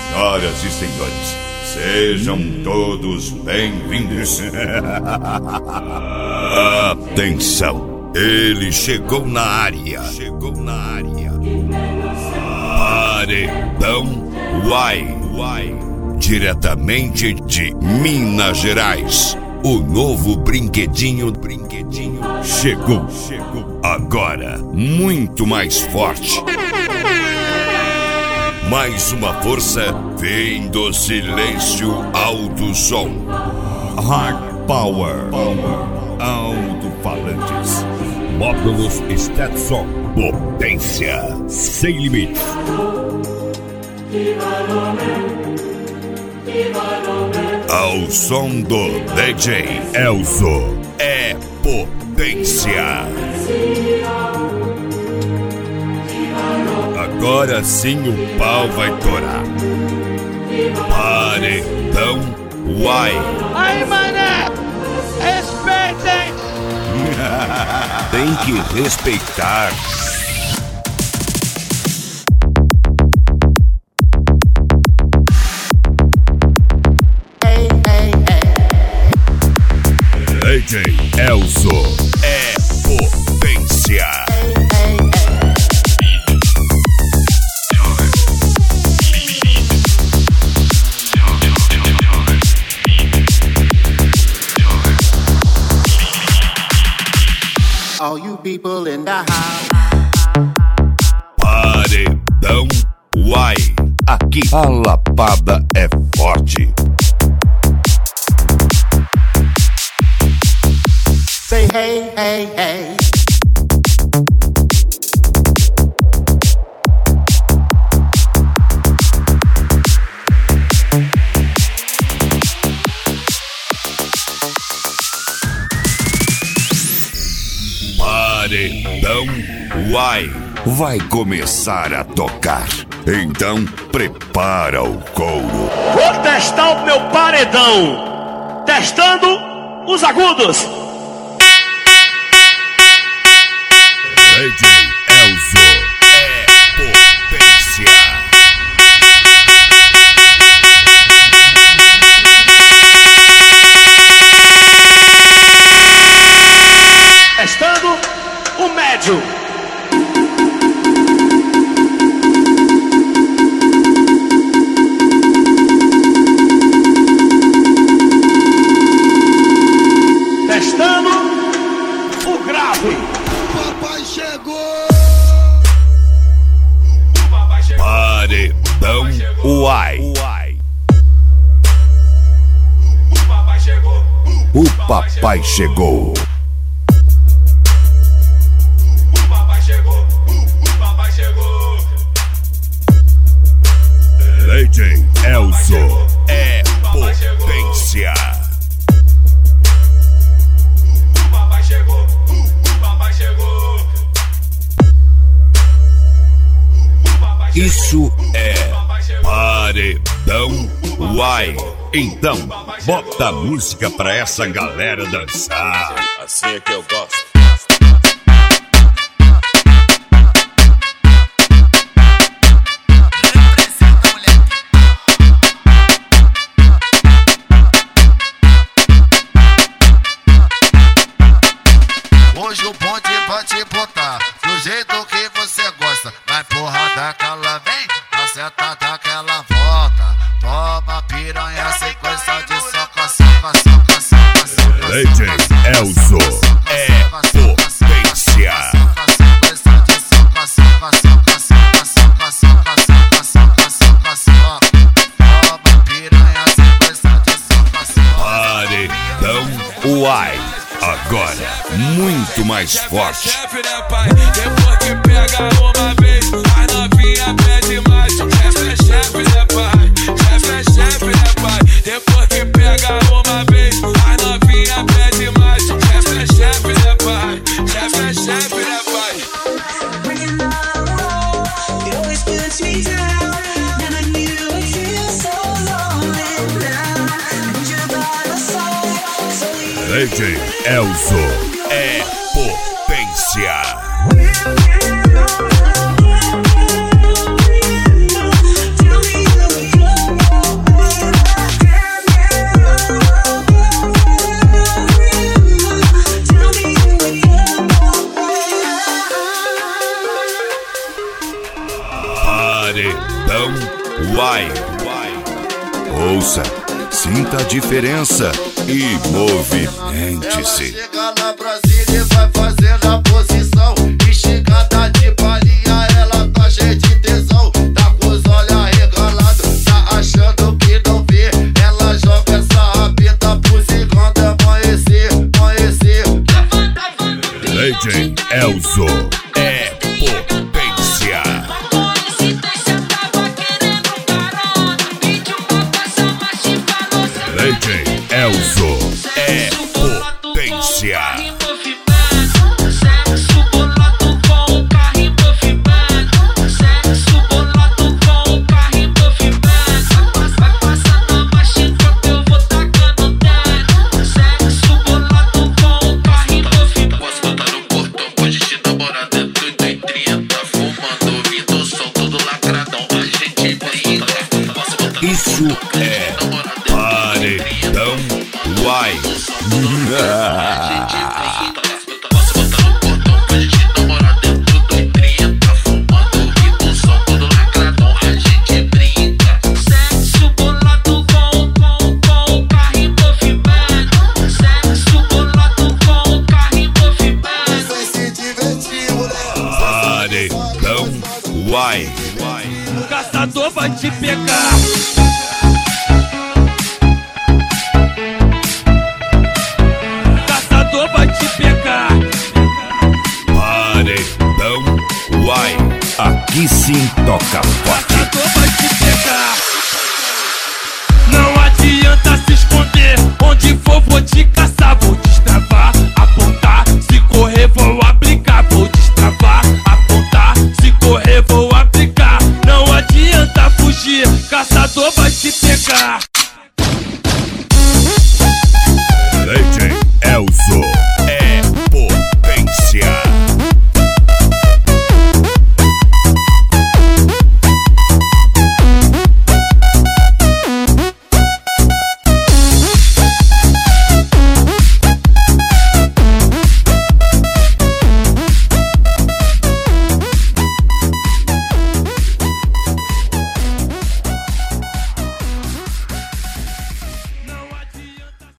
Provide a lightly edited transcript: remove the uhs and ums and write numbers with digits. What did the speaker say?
Senhoras e senhores, sejam todos bem-vindos. Atenção, ele chegou na área. Paredão Uai, diretamente de Minas Gerais. O novo brinquedinho chegou. Agora, muito mais forte. Mais uma força vem do silêncio alto som. Hard Power. Alto-falantes. Módulos Stetson. Potência sem limites. Ao som do DJ Elzo. É potência. Agora sim o pau vai torar. Paredão Uai. Aí, mané! Respeitem! Tem que respeitar. DJ Elzo é potência. All you people in the house. Paredão Uai. Aqui a lapada é forte. Say hey, hey, hey. Paredão Uai vai começar a tocar. Então prepara o couro. Vou testar o meu paredão. Testando os agudos. DJ Elzo é potência. Testando o médio. Testando o grave. Papai chegou! Paredão Uai. O papai chegou. DJ Elzo é potência. Isso é Paredão Uai. Então, bota a música pra essa galera dançar. Assim é que eu gosto. Hoje o bonde vai te botar do jeito que você gosta. Vai porrada que ela vem, na sentada que ela volta. Toma piranha, sequência de soca, soca, soca, soca, soca. DJ Elzo é potência. Sequência de soca, soca, soca, soca, soca, soca, soca, soca, soca, soca. Toma piranha, sequência de soca, soca. Paredão Uai. Agora, muito mais forte. Depois que pega uma vez, a novinha pede mais. Chefe é chefe, né, pai? Chefe é chefe, né, pai? Depois que pega uma vez, a novinha pede mais. Chefe é chefe, né, pai? Chefe é chefe, né, pai? DJ Elzo é potência. Paredão Uai. Ouça, sinta a diferença e movimente-se. Ela chega na Brasília e vai fazendo a posição. Esticada de palhinha, ela tá cheia de tesão. Tá com os olhos arregalados, tá achando que não vê. Ela joga essa rabeta pro zigando amanhecer, amanhecer. Lady Elzo é potência. Lady Elzo é potência. Sexo bolado com o carro em movimento. Sexo bolado com o carro em movimento. Vai passando a marcha enquanto eu vou tacando dentro. Sexo bolado com o carro em movimento. Posso botar no portão, pode te namorar dentro do 30. Fumando, ouvindo o som, todo lacradão. A gente brinca. Isso é Paredão Uai. Posso botar no portão, pode te namorar dentro do 30. Fumando, ouvindo o som, todo lacradão. A gente brinca. Sexo bolado com o carro em movimento. Sexo bolado com o carro em movimento. Vai se divertir, moleque. Paredão Uai. O caçador vai te pegar. O caçador vai te pegar. Paredão Uai. Aqui sim toca forte.